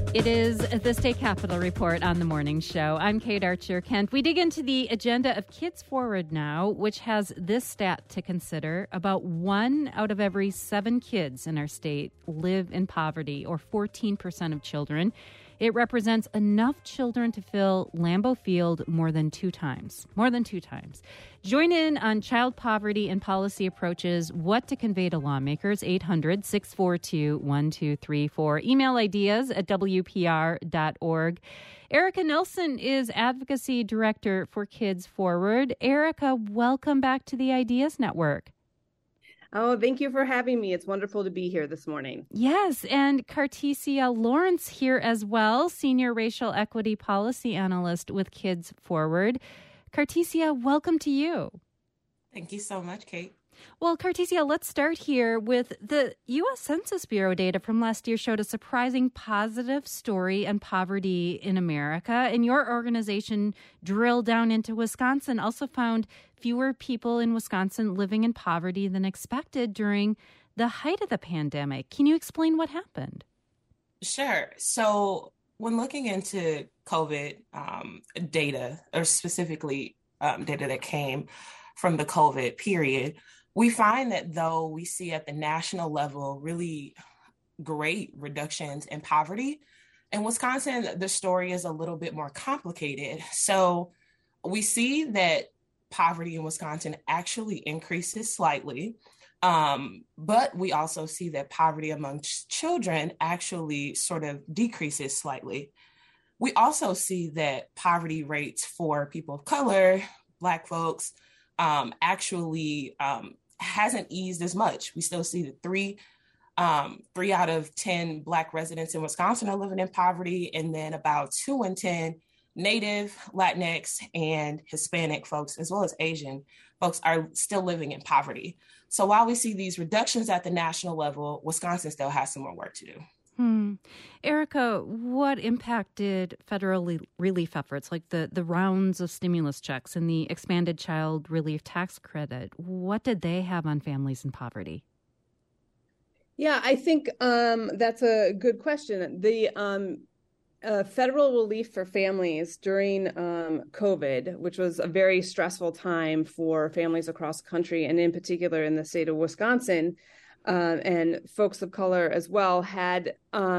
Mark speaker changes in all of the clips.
Speaker 1: It is the State Capitol Report on the Morning Show. I'm Kate Archer-Kent. We dig into the agenda of Kids Forward now, which has this stat to consider. About 1 out of every 7 kids in our state live in poverty, or 14% of children. It represents enough children to fill Lambeau Field more than 2 times. Join in on child poverty and policy approaches, what to convey to lawmakers, 800-642-1234. Email ideas at WPR.org. Erica Nelson is Advocacy Director for Kids Forward. Erica, welcome back to the Ideas Network.
Speaker 2: Oh, thank you for having me. It's wonderful to be here this morning.
Speaker 1: Yes, and Cartesia Lawrence here as well, Senior Racial Equity Policy Analyst with Kids Forward. Cartesia, welcome to you.
Speaker 3: Thank you so much, Kate.
Speaker 1: Well, Cartesia, let's start here with the U.S. Census Bureau data from last year showed a surprising positive story on poverty in America. And your organization drilled down into Wisconsin, also found fewer people in Wisconsin living in poverty than expected during the height of the pandemic. Can you explain what happened?
Speaker 3: Sure. So when looking into COVID data, or specifically data that came from the COVID period, we find that though we see at the national level really great reductions in poverty, in Wisconsin, the story is a little bit more complicated. So we see that poverty in Wisconsin actually increases slightly, but we also see that poverty among children actually sort of decreases slightly. We also see that poverty rates for people of color, Black folks, actually hasn't eased as much. We still see that 3 out of 10 Black residents in Wisconsin are living in poverty, and then about 2 in 10 Native, Latinx, and Hispanic folks, as well as Asian folks, are still living in poverty. So while we see these reductions at the national level, Wisconsin still has some more work to do.
Speaker 1: Erica, what impact did federal relief efforts like the rounds of stimulus checks and the expanded child relief tax credit, what did they have on families in poverty?
Speaker 2: Yeah, I think that's a good question. The federal relief for families during COVID, which was a very stressful time for families across the country, and in particular in the state of Wisconsin, and folks of color as well, had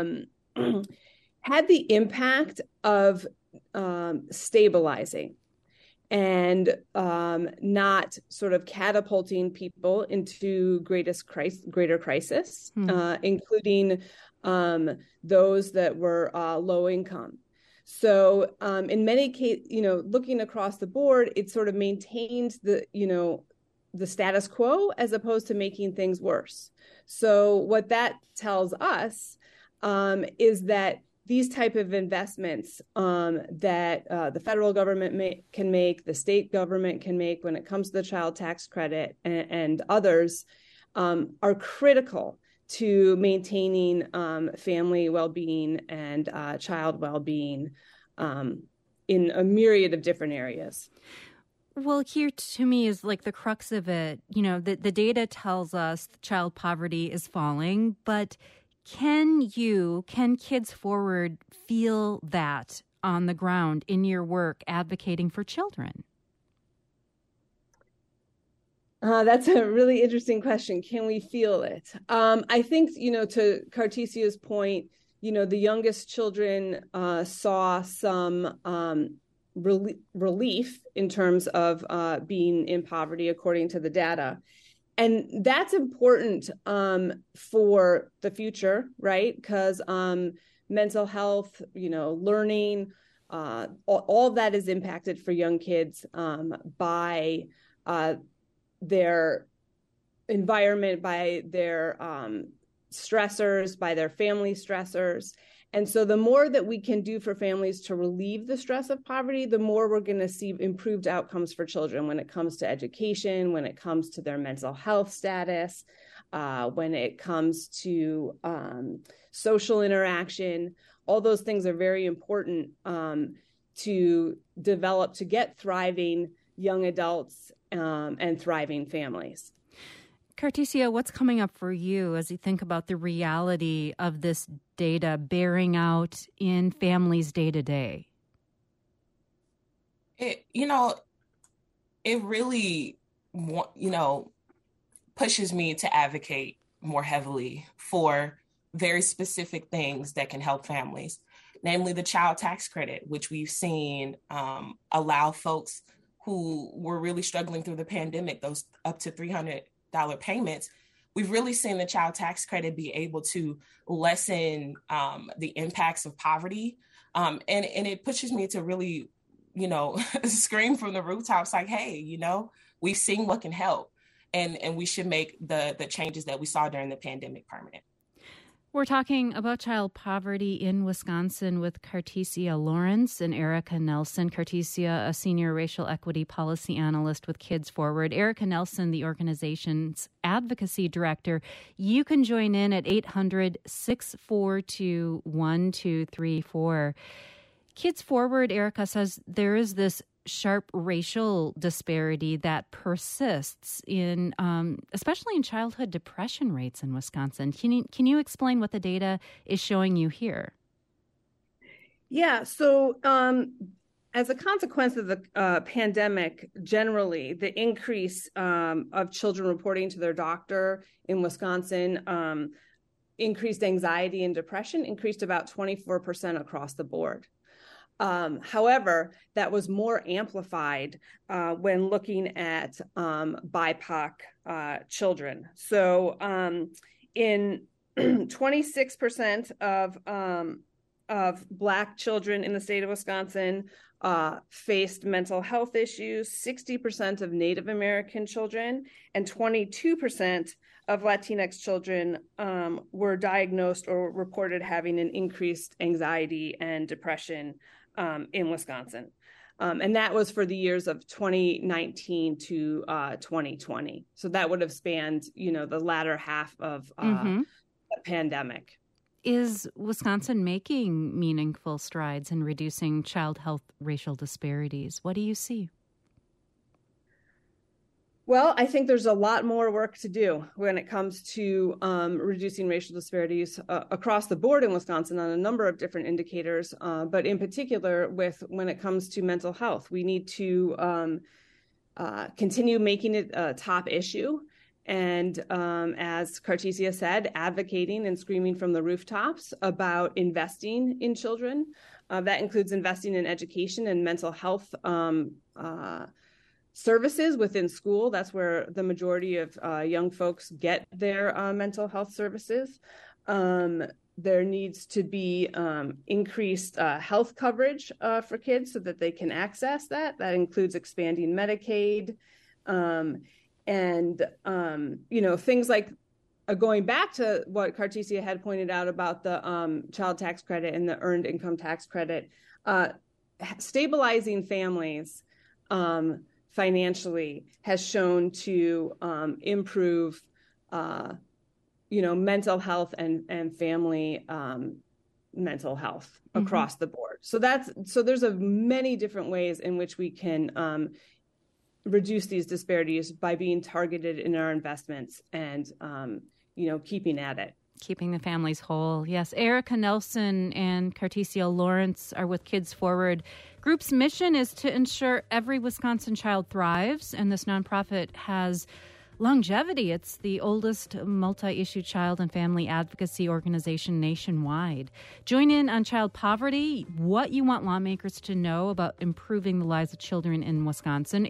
Speaker 2: had the impact of stabilizing and not sort of catapulting people into greater crisis, including those that were low income. So in many cases, looking across the board, it sort of maintained the status quo as opposed to making things worse. So what that tells us is that these type of investments that the federal government can make, the state government can make when it comes to the child tax credit and others are critical to maintaining family well-being and child well-being in a myriad of different areas.
Speaker 1: Well, here to me is like the crux of it. The data tells us child poverty is falling, but can Kids Forward feel that on the ground in your work advocating for children?
Speaker 2: That's a really interesting question. Can we feel it? I think, to Cartesia's point, the youngest children saw some relief in terms of being in poverty, according to the data. And that's important for the future, right? Because mental health, learning, all of that is impacted for young kids by their environment, by their stressors, by their family stressors. And so the more that we can do for families to relieve the stress of poverty, the more we're going to see improved outcomes for children when it comes to education, when it comes to their mental health status, when it comes to social interaction. All those things are very important to develop, to get thriving young adults and thriving families.
Speaker 1: Cartesia, what's coming up for you as you think about the reality of this data bearing out in families day to day?
Speaker 3: It really, pushes me to advocate more heavily for very specific things that can help families, namely the child tax credit, which we've seen allow folks who were really struggling through the pandemic, those up to $300 payments. We've really seen the child tax credit be able to lessen the impacts of poverty. And it pushes me to really, scream from the rooftops like, hey, we've seen what can help. And we should make the changes that we saw during the pandemic permanent.
Speaker 1: We're talking about child poverty in Wisconsin with Cartesia Lawrence and Erica Nelson. Cartesia, a senior racial equity policy analyst with Kids Forward. Erica Nelson, the organization's advocacy director. You can join in at 800-642-1234. Kids Forward, Erica says there is this sharp racial disparity that persists in, especially in childhood depression rates in Wisconsin. Can you explain what the data is showing you here?
Speaker 2: Yeah. So, as a consequence of the pandemic, generally, the increase of children reporting to their doctor in Wisconsin, increased anxiety and depression, increased about 24% across the board. However, that was more amplified when looking at BIPOC children. So in 26% of Black children in the state of Wisconsin faced mental health issues, 60% of Native American children, and 22% of Latinx children were diagnosed or reported having an increased anxiety and depression in Wisconsin. And that was for the years of 2019 to 2020. So that would have spanned, the latter half of the pandemic.
Speaker 1: Is Wisconsin making meaningful strides in reducing child health racial disparities? What do you see?
Speaker 2: Well, I think there's a lot more work to do when it comes to reducing racial disparities across the board in Wisconsin on a number of different indicators, but in particular when it comes to mental health. We need to continue making it a top issue. And as Cartesia said, advocating and screaming from the rooftops about investing in children. That includes investing in education and mental health services within school. That's where the majority of young folks get their mental health services. There needs to be increased health coverage for kids so that they can access that. That includes expanding Medicaid and things like going back to what Cartesia had pointed out about the child tax credit and the earned income tax credit, stabilizing families financially has shown to improve, mental health and family mental health across the board. So there's many different ways in which we can reduce these disparities by being targeted in our investments and, keeping at it.
Speaker 1: Keeping the families whole. Yes. Erica Nelson and Cartesia Lawrence are with Kids Forward. Group's mission is to ensure every Wisconsin child thrives, and this nonprofit has longevity. It's the oldest multi-issue child and family advocacy organization nationwide. Join in on child poverty, what you want lawmakers to know about improving the lives of children in Wisconsin.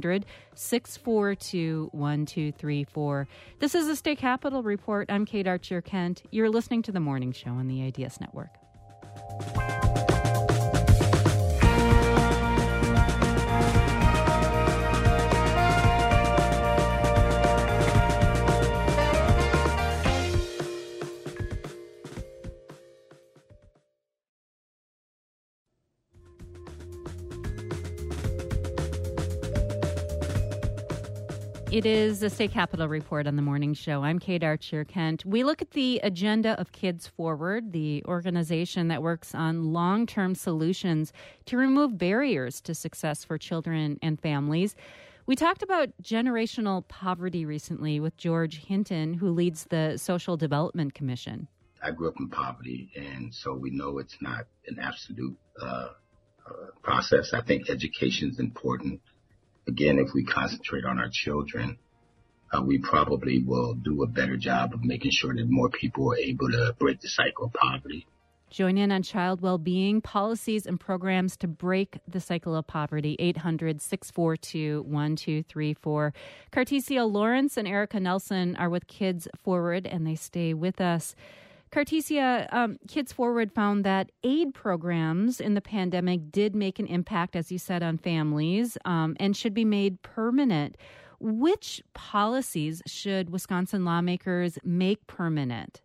Speaker 1: 800-642-1234. This is the State Capitol Report. I'm Kate Archer-Kent. You're listening to The Morning Show on the IDS Network. It is the State Capitol Report on the Morning Show. I'm Kate Archer-Kent. We look at the agenda of Kids Forward, the organization that works on long-term solutions to remove barriers to success for children and families. We talked about generational poverty recently with George Hinton, who leads the Social Development Commission.
Speaker 4: I grew up in poverty, and so we know it's not an absolute process. I think education is important. Again, if we concentrate on our children, we probably will do a better job of making sure that more people are able to break the cycle of poverty.
Speaker 1: Join in on child well-being, policies, and programs to break the cycle of poverty. 800-642-1234. Cartesia Lawrence and Erica Nelson are with Kids Forward, and they stay with us. Cartesia, Kids Forward found that aid programs in the pandemic did make an impact, as you said, on families and should be made permanent. Which policies should Wisconsin lawmakers make permanent?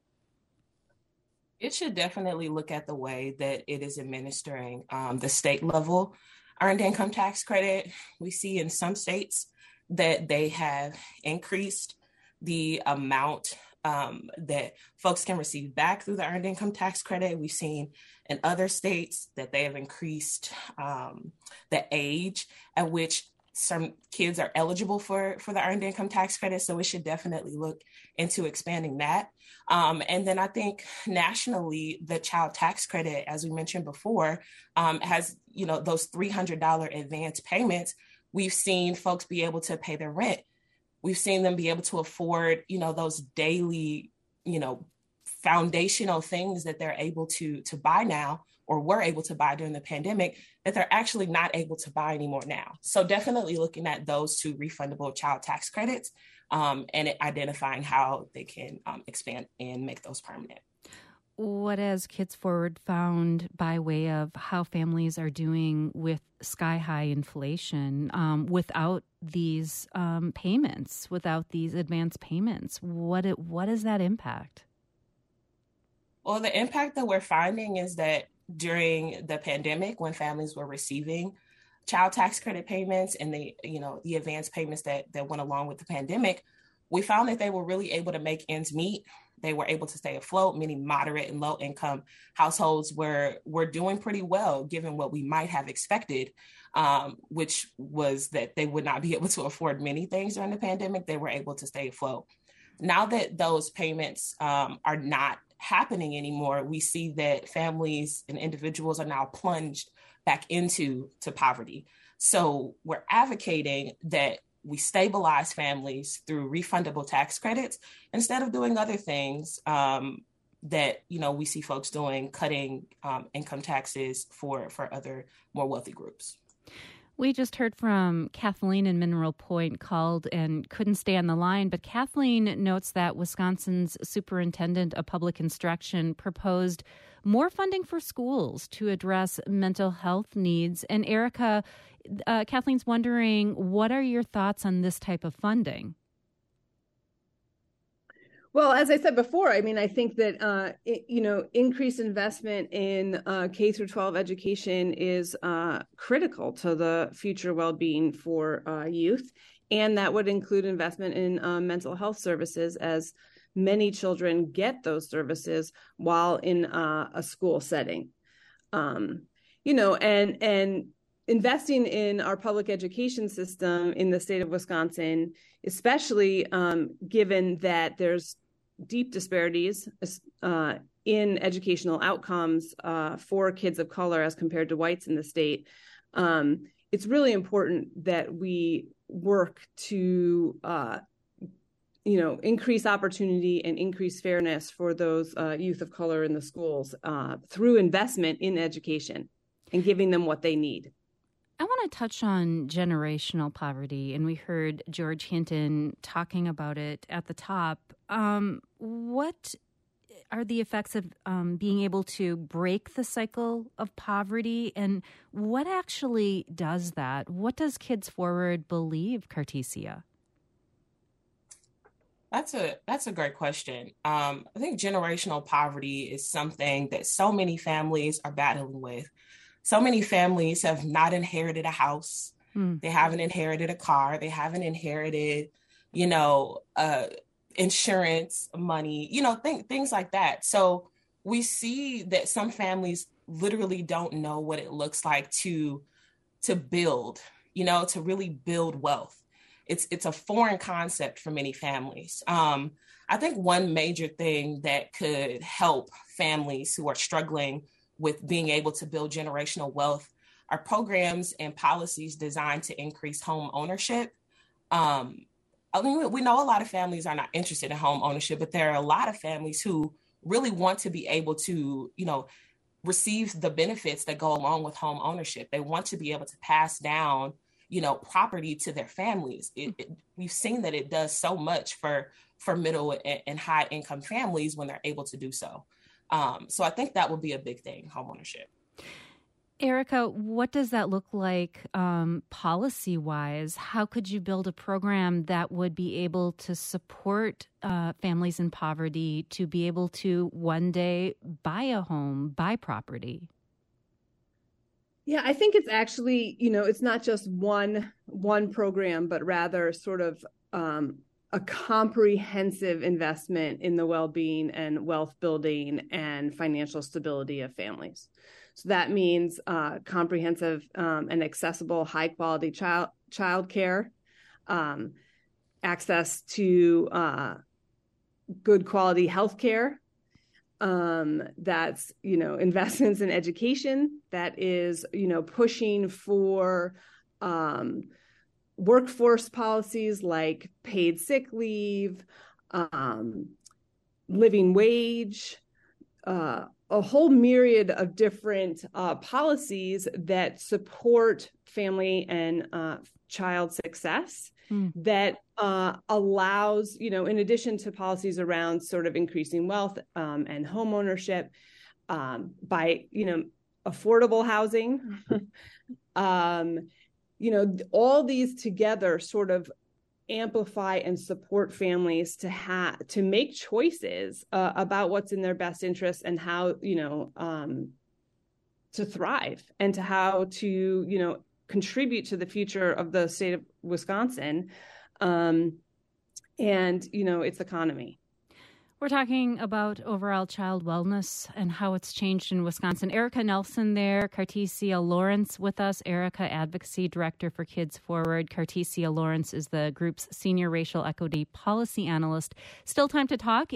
Speaker 3: It should definitely look at the way that it is administering the state level earned income tax credit. We see in some states that they have increased the amount that folks can receive back through the earned income tax credit. We've seen in other states that they have increased the age at which some kids are eligible for the earned income tax credit. So we should definitely look into expanding that. And then I think nationally, the child tax credit, as we mentioned before, has, those $300 advance payments. We've seen folks be able to pay their rent. We've seen them be able to afford, those daily, foundational things that they're able to buy now, or were able to buy during the pandemic, that they're actually not able to buy anymore now. So definitely looking at those two refundable child tax credits and identifying how they can expand and make those permanent.
Speaker 1: What has Kids Forward found by way of how families are doing with sky-high inflation without these payments, without these advance payments? What is that impact?
Speaker 3: Well, the impact that we're finding is that during the pandemic, when families were receiving child tax credit payments and the advance payments that went along with the pandemic, we found that they were really able to make ends meet. They were able to stay afloat. Many moderate and low income households were doing pretty well, given what we might have expected, which was that they would not be able to afford many things during the pandemic. They were able to stay afloat. Now that those payments are not happening anymore, we see that families and individuals are now plunged back into poverty. So we're advocating that we stabilize families through refundable tax credits instead of doing other things that we see folks doing, cutting income taxes for other more wealthy groups.
Speaker 1: We just heard from Kathleen in Mineral Point, called and couldn't stay on the line, but Kathleen notes that Wisconsin's Superintendent of Public Instruction proposed more funding for schools to address mental health needs. And Erica, Kathleen's wondering, what are your thoughts on this type of funding?
Speaker 2: Well, as I said before, I think that, increased investment in K through 12 education is critical to the future well-being for youth. And that would include investment in mental health services, as many children get those services while in a school setting. And investing in our public education system in the state of Wisconsin, especially given that there's deep disparities in educational outcomes for kids of color as compared to whites in the state. It's really important that we work to, increase opportunity and increase fairness for those youth of color in the schools through investment in education and giving them what they need.
Speaker 1: I want to touch on generational poverty, and we heard George Hinton talking about it at the top. What are the effects of being able to break the cycle of poverty, and what actually does that? What does Kids Forward believe, Cartesia?
Speaker 3: That's a great question. I think generational poverty is something that so many families are battling with. So many families have not inherited a house. They haven't inherited a car. They haven't inherited, insurance money, things like that. So we see that some families literally don't know what it looks like to build, to really build wealth. It's a foreign concept for many families. I think one major thing that could help families who are struggling with being able to build generational wealth are programs and policies designed to increase home ownership. We know a lot of families are not interested in home ownership, but there are a lot of families who really want to be able to, receive the benefits that go along with home ownership. They want to be able to pass down, property to their families. We've seen that it does so much for middle and high income families when they're able to do so. So I think that would be a big thing, home ownership.
Speaker 1: Erica, what does that look like policy-wise? How could you build a program that would be able to support families in poverty to be able to one day buy a home, buy property?
Speaker 2: Yeah, I think it's actually, it's not just one program, but rather sort of a comprehensive investment in the well-being and wealth building and financial stability of families. So that means comprehensive and accessible, high-quality child care, access to good quality health care. That's, investments in education. That is, pushing for workforce policies like paid sick leave, living wage, a whole myriad of different policies that support family and child success that allows, in addition to policies around sort of increasing wealth and home ownership by, affordable housing, all these together sort of amplify and support families to make choices about what's in their best interest and how to thrive and to how to contribute to the future of the state of Wisconsin and its economy.
Speaker 1: We're talking about overall child wellness and how it's changed in Wisconsin. Erica Nelson there, Cartesia Lawrence with us. Erica, Advocacy Director for Kids Forward. Cartesia Lawrence is the group's Senior Racial Equity Policy Analyst. Still time to talk,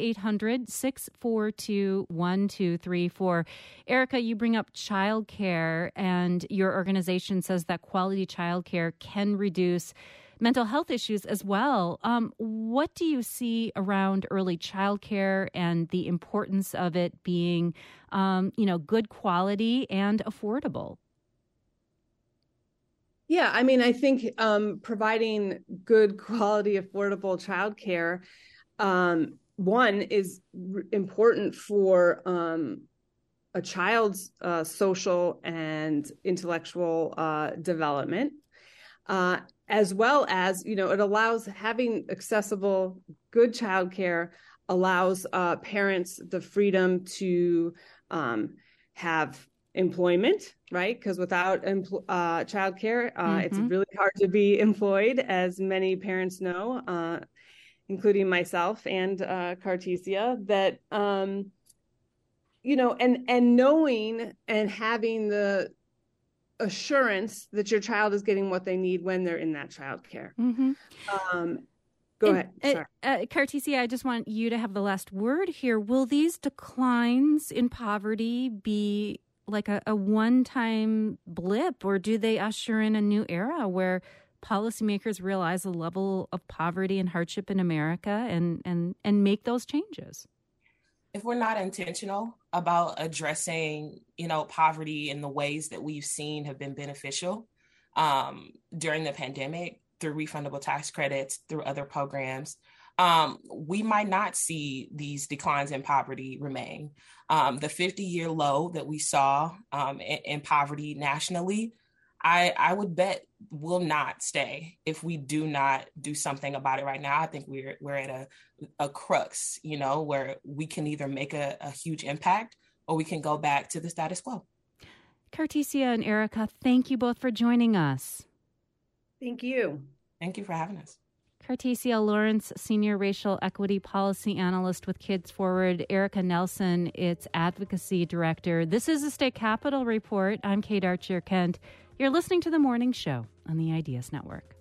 Speaker 1: 800-642-1234. Erica, you bring up child care, and your organization says that quality child care can reduce mental health issues as well. What do you see around early child care and the importance of it being, good quality and affordable?
Speaker 2: Yeah, I think providing good quality, affordable child care, one, is important for a child's social and intellectual development. As well as, it allows having accessible, good childcare allows parents the freedom to have employment, right? Because without childcare, it's really hard to be employed, as many parents know, including myself and Cartesia, that, and knowing and having the assurance that your child is getting what they need when they're in that child care. Go ahead. Sorry.
Speaker 1: Cartesia, I just want you to have the last word here. Will these declines in poverty be like a one-time blip, or do they usher in a new era where policymakers realize the level of poverty and hardship in America and make those changes?
Speaker 3: If we're not intentional about addressing, poverty in the ways that we've seen have been beneficial during the pandemic, through refundable tax credits, through other programs, we might not see these declines in poverty remain. The 50-year low that we saw in poverty nationally, I would bet will not stay if we do not do something about it right now. I think we're at a crux, where we can either make a huge impact or we can go back to the status quo.
Speaker 1: Cartesia and Erica, thank you both for joining us.
Speaker 2: Thank you.
Speaker 3: Thank you for having us.
Speaker 1: Cartesia Lawrence, Senior Racial Equity Policy Analyst with Kids Forward. Erica Nelson, its Advocacy Director. This is the State Capitol Report. I'm Kate Archer-Kent. You're listening to The Morning Show on the Ideas Network.